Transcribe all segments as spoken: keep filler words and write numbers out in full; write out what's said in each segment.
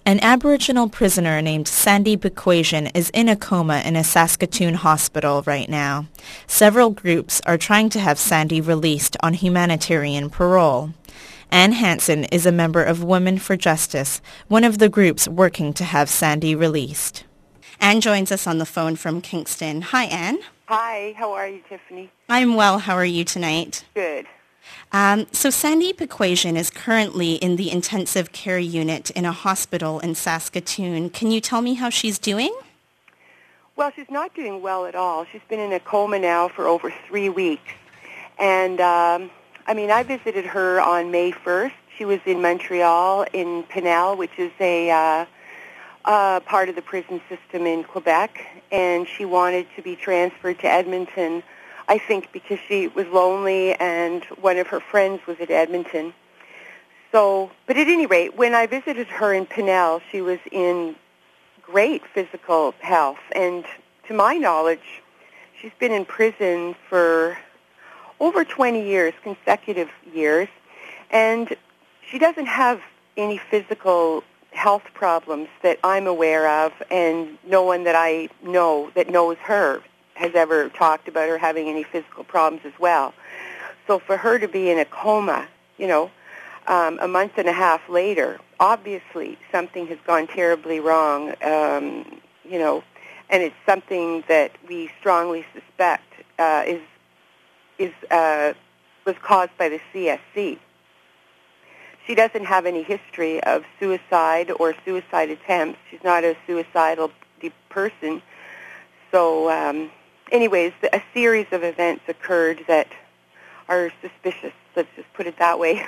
An Aboriginal prisoner named Sandy Bequasian is in a coma in a Saskatoon hospital right now. Several groups are trying to have Sandy released on humanitarian parole. Anne Hansen is a member of Women for Justice, one of the groups working to have Sandy released. Anne joins us on the phone from Kingston. Hi, Anne. Hi, how are you, Tiffany? I'm well. How are you tonight? Good. Um, so Sandy Bequasian is currently in the intensive care unit in a hospital in Saskatoon. Can you tell me how she's doing? Well, she's not doing well at all. She's been in a coma now for over three weeks. And, um, I mean, I visited her on May first. She was in Montreal, in Pinel, which is a uh, uh, part of the prison system in Quebec. And she wanted to be transferred to Edmonton, I think because she was lonely and one of her friends was at Edmonton. So, but at any rate, when I visited her in Pinel, she was in great physical health. And to my knowledge, she's been in prison for over twenty years, consecutive years. And she doesn't have any physical health problems that I'm aware of, and no one that I know that knows her has ever talked about her having any physical problems as well. So for her to be in a coma, you know, um, a month and a half later, obviously something has gone terribly wrong, um, you know, and it's something that we strongly suspect uh, is is uh, was caused by the C S C. She doesn't have any history of suicide or suicide attempts. She's not a suicidal person. So, um, anyways, a series of events occurred that are suspicious. Let's just put it that way.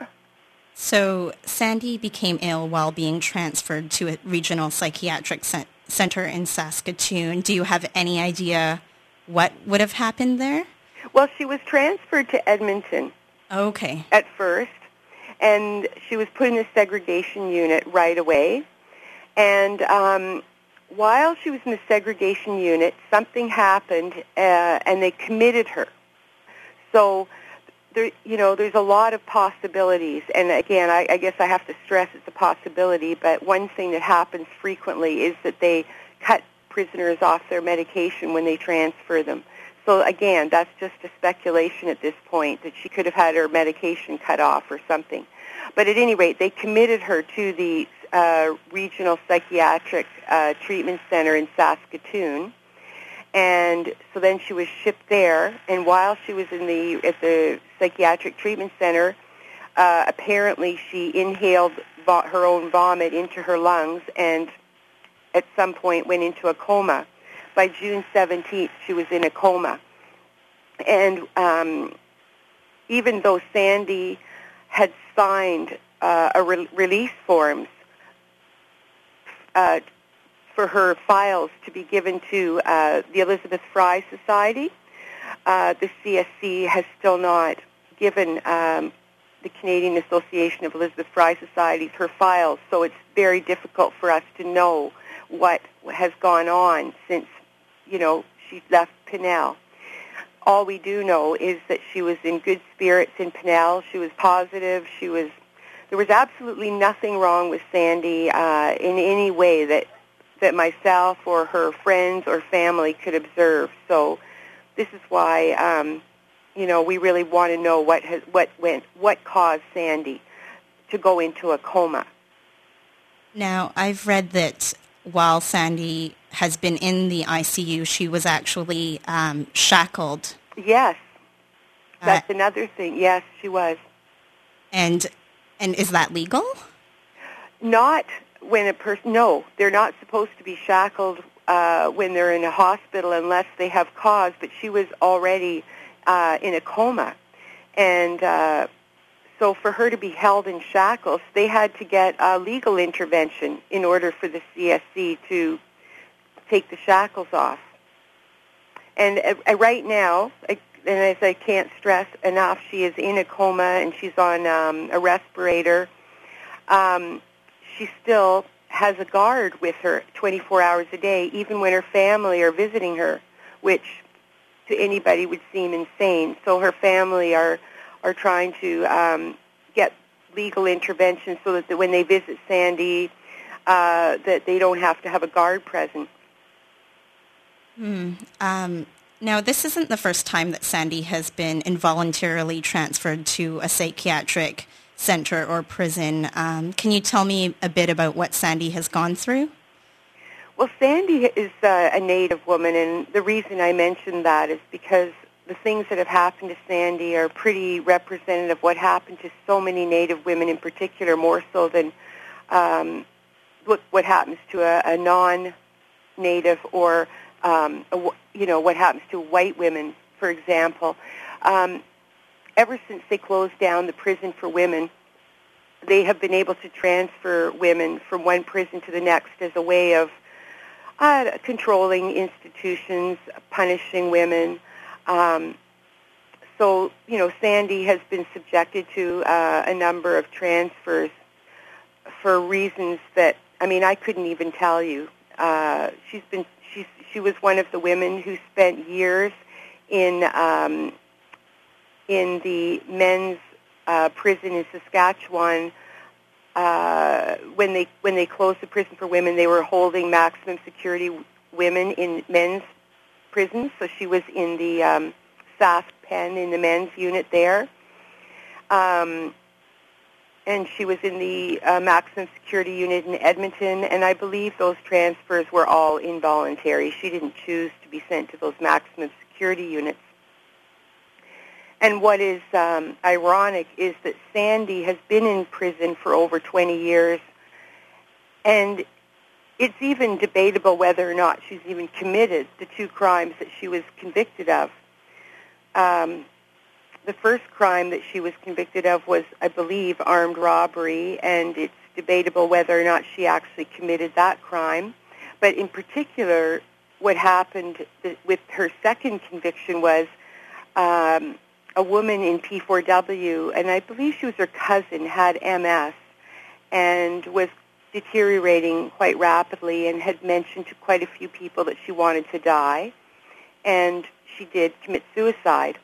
So Sandy became ill while being transferred to a regional psychiatric cent- center in Saskatoon. Do you have any idea what would have happened there? Well, she was transferred to Edmonton. Okay. At first, and she was put in a segregation unit right away. And um, while she was in the segregation unit, something happened, uh, and they committed her. So, there, you know, there's a lot of possibilities. And again, I, I guess I have to stress it's a possibility, but one thing that happens frequently is that they cut prisoners off their medication when they transfer them. So again, that's just a speculation at this point, that she could have had her medication cut off or something. But at any rate, they committed her to the uh, regional psychiatric uh, treatment center in Saskatoon. And so then she was shipped there, and while she was in the at the psychiatric treatment center, uh, apparently she inhaled vo- her own vomit into her lungs and at some point went into a coma. By June seventeenth, she was in a coma. And um, even though Sandy had signed uh, a re- release forms uh, for her files to be given to uh, the Elizabeth Fry Society, uh, the C S C has still not given um, the Canadian Association of Elizabeth Fry Societies her files, so it's very difficult for us to know what has gone on since, you know, she left Pinel. All we do know is that she was in good spirits in Pinel. She was positive. She was. There was absolutely nothing wrong with Sandy uh, in any way that that myself or her friends or family could observe. So this is why, um, you know, we really want to know what has, what went, what caused Sandy to go into a coma. Now, I've read that while Sandy has been in the I C U, she was actually um, shackled. Yes, that's uh, another thing. Yes, she was. And and is that legal? Not when a person. No, they're not supposed to be shackled uh, when they're in a hospital unless they have cause. But she was already uh, in a coma, and uh, so for her to be held in shackles, they had to get a legal intervention in order for the C S C to take the shackles off. And uh, right now, I, and as I can't stress enough, she is in a coma and she's on um, a respirator. Um, she still has a guard with her twenty-four hours a day, even when her family are visiting her, which to anybody would seem insane. So her family are are trying to um, get legal intervention so that the, when they visit Sandy, uh, that they don't have to have a guard present. Hmm. Um, now, this isn't the first time that Sandy has been involuntarily transferred to a psychiatric center or prison. Um, can you tell me a bit about what Sandy has gone through? Well, Sandy is uh, a Native woman, and the reason I mention that is because the things that have happened to Sandy are pretty representative of what happened to so many Native women in particular, more so than um, what, what happens to a, a non-Native or, um, a, you know, what happens to white women, for example. Um, ever since they closed down the prison for women, they have been able to transfer women from one prison to the next as a way of uh, controlling institutions, punishing women. Um, so, you know, Sandy has been subjected to uh, a number of transfers for reasons that, I mean, I couldn't even tell you. Uh, she's been, she's, she was one of the women who spent years in um, in the men's uh, prison in Saskatchewan. Uh, when they when they closed the prison for women, they were holding maximum security women in men's prisons. So she was in the um, Sask pen in the men's unit there. Um, and she was in the uh, maximum security unit in Edmonton, and I believe those transfers were all involuntary. She didn't choose to be sent to those maximum security units. And what is um, ironic is that Sandy has been in prison for over twenty years, and it's even debatable whether or not she's even committed the two crimes that she was convicted of. Um, the first crime that she was convicted of was, I believe, armed robbery, and it's debatable whether or not she actually committed that crime. But in particular, what happened with her second conviction was um, a woman in P four W, and I believe she was her cousin, had M S and was deteriorating quite rapidly and had mentioned to quite a few people that she wanted to die, and she did commit suicide.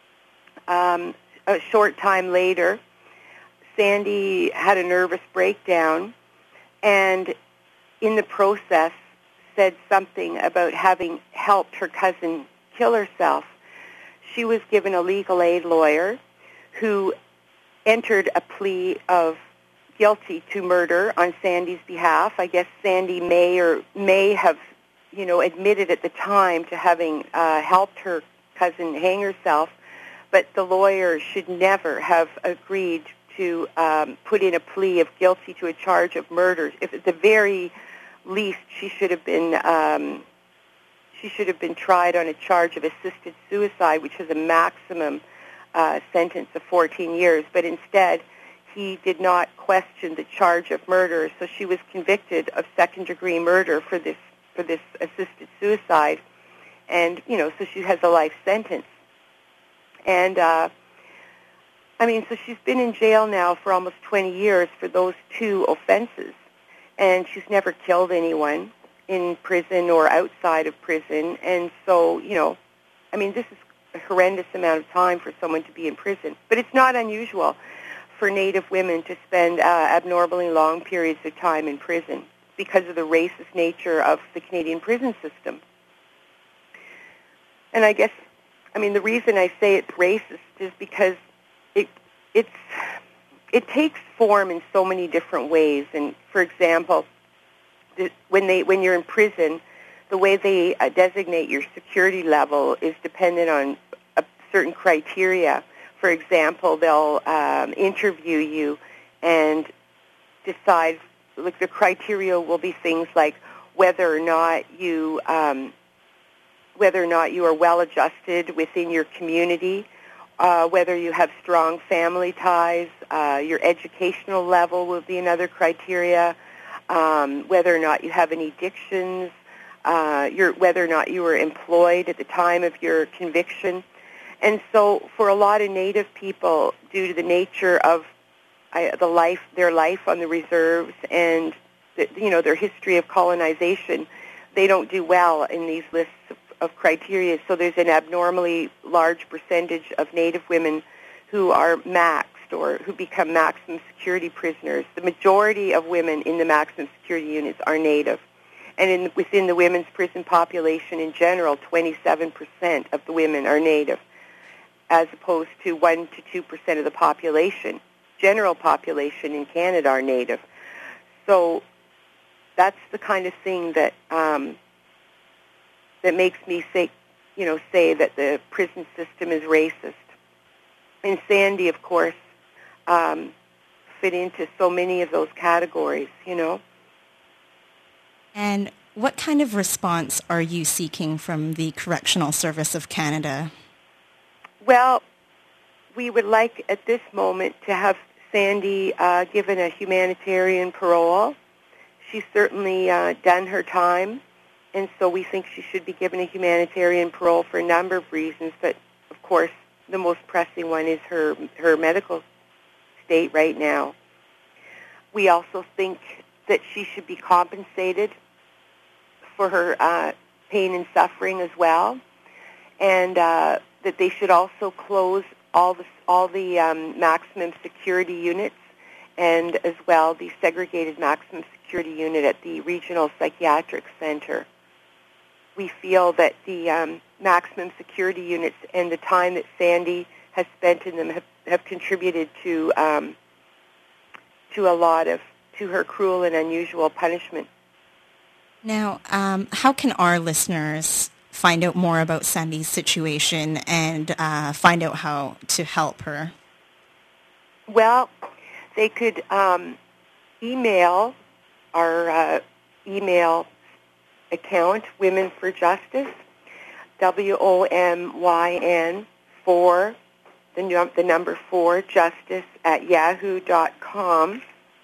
Um, a short time later, Sandy had a nervous breakdown, and in the process said something about having helped her cousin kill herself. She was given a legal aid lawyer who entered a plea of guilty to murder on Sandy's behalf. I guess Sandy may or may have, you know, admitted at the time to having uh, helped her cousin hang herself, but the lawyer should never have agreed to um, put in a plea of guilty to a charge of murder. If at the very least she should have been um, she should have been tried on a charge of assisted suicide, which has a maximum uh, sentence of fourteen years. But instead, he did not question the charge of murder, so she was convicted of second-degree murder for this for this assisted suicide, and you know, so she has a life sentence. And uh, I mean, so she's been in jail now for almost twenty years for those two offenses, and she's never killed anyone in prison or outside of prison. And so, you know, I mean, this is a horrendous amount of time for someone to be in prison. But it's not unusual for Native women to spend uh, abnormally long periods of time in prison because of the racist nature of the Canadian prison system. And I guess, I mean, the reason I say it's racist is because it it's it takes form in so many different ways. And for example, the, when they when you're in prison, the way they uh, designate your security level is dependent on a certain criteria. For example, they'll um, interview you and decide. Like the criteria will be things like whether or not you um, whether or not you are well adjusted within your community, uh, whether you have strong family ties, uh, your educational level will be another criteria, um, whether or not you have any addictions, uh, your, whether or not you were employed at the time of your conviction. And so for a lot of Native people, due to the nature of uh, the life, their life on the reserves and, the, you know, their history of colonization, they don't do well in these lists of of criteria, so there's an abnormally large percentage of Native women who are maxed or who become maximum security prisoners, the majority of women in the maximum security units are Native. And in, within the women's prison population in general, twenty-seven percent of the women are Native, as opposed to one to two percent of the population. General population in Canada are Native. So that's the kind of thing that um, that makes me say, you know, say that the prison system is racist. And Sandy, of course, um, fit into so many of those categories, you know. And what kind of response are you seeking from the Correctional Service of Canada? Well, we would like at this moment to have Sandy uh, given a humanitarian parole. She's certainly uh, done her time, and so we think she should be given a humanitarian parole for a number of reasons, but of course the most pressing one is her her medical state right now. We also think that she should be compensated for her uh, pain and suffering as well, and uh, that they should also close all the all the um, maximum security units, and as well the segregated maximum security unit at the Regional Psychiatric Center. We feel that the um, maximum security units and the time that Sandy has spent in them have, have contributed to um, to a lot of to her cruel and unusual punishment. Now, um, how can our listeners find out more about Sandy's situation and uh, find out how to help her? Well, they could um, email our uh, email account, Women for Justice, W O M Y N, four, the, num- the number four, justice at yahoo dot com.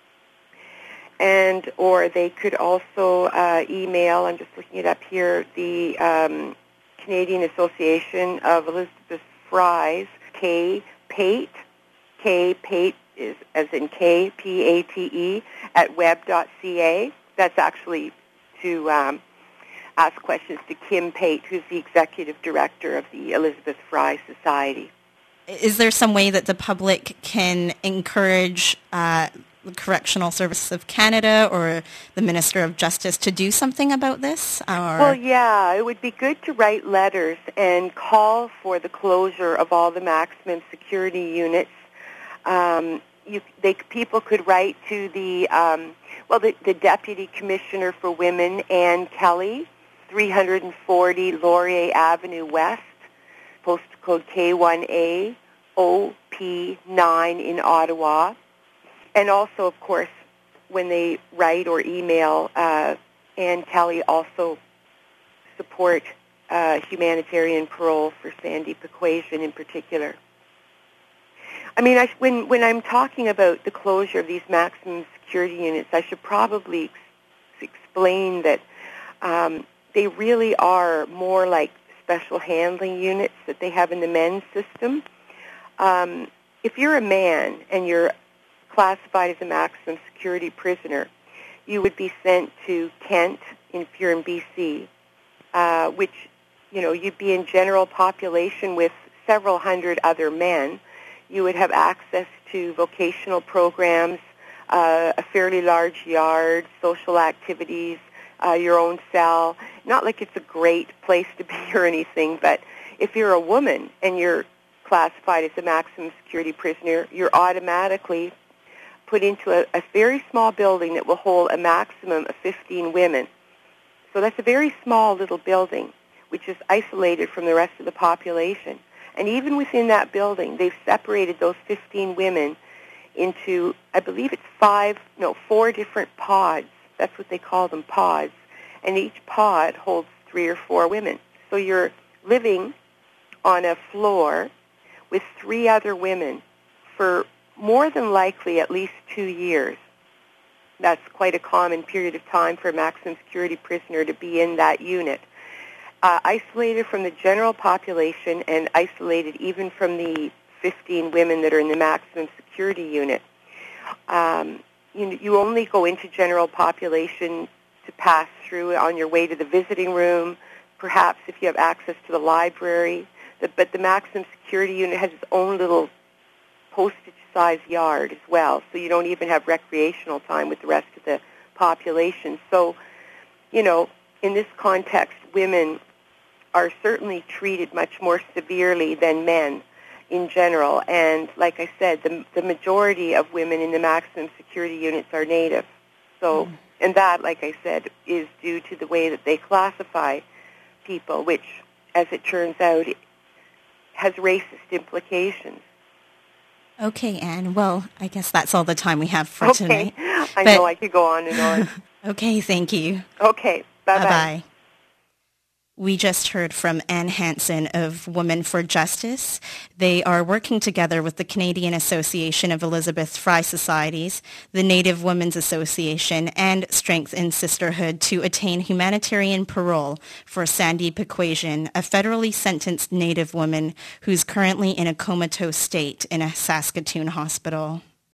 And or they could also uh, email, I'm just looking it up here, the um, Canadian Association of Elizabeth Fries, K Pate, K Pate is as in K P A T E, at web dot c a. That's actually to um, ask questions to Kim Pate, who's the executive director of the Elizabeth Fry Society. Is there some way that the public can encourage uh, the Correctional Service of Canada or the Minister of Justice to do something about this? Or? Well, yeah, it would be good to write letters and call for the closure of all the maximum security units. Um, you, they, people could write to the, um, well, the, the Deputy Commissioner for Women, Ann Kelly, three forty Laurier Avenue West, postal code K one A O P nine in Ottawa. And also, of course, when they write or email, uh, Ann Kelly also support uh, humanitarian parole for Sandy Pequasian in particular. I mean, I, when when I'm talking about the closure of these maximum security units, I should probably ex- explain that um, they really are more like special handling units that they have in the men's system. Um, if you're a man and you're classified as a maximum security prisoner, you would be sent to Kent if you're in B C, uh, which, you know, you'd be in general population with several hundred other men. You would have access to vocational programs, uh, a fairly large yard, social activities, uh, your own cell. Not like it's a great place to be or anything, but if you're a woman and you're classified as a maximum security prisoner, you're automatically put into a, a very small building that will hold a maximum of fifteen women. So that's a very small little building, which is isolated from the rest of the population. And even within that building, they've separated those fifteen women into, I believe it's five, no, four different pods. That's what they call them, pods. And each pod holds three or four women. So you're living on a floor with three other women for more than likely at least two years. That's quite a common period of time for a maximum security prisoner to be in that unit. Uh, isolated from the general population and isolated even from the fifteen women that are in the maximum security unit. Um, you, you only go into general population to pass through on your way to the visiting room, perhaps if you have access to the library. The, but the maximum security unit has its own little postage size yard as well, so you don't even have recreational time with the rest of the population. So, you know, in this context, women are certainly treated much more severely than men in general. And like I said, the, the majority of women in the maximum security units are Native. So, mm. and that, like I said, is due to the way that they classify people, which, as it turns out, has racist implications. Okay, Anne. Well, I guess that's all the time we have for okay. tonight. I but... know I could go on and on. Okay, thank you. Okay, bye-bye. Bye-bye. We just heard from Anne Hansen of Women for Justice. They are working together with the Canadian Association of Elizabeth Fry Societies, the Native Women's Association, and Strength in Sisterhood to attain humanitarian parole for Sandy Pequasian, a federally sentenced Native woman who's currently in a comatose state in a Saskatoon hospital.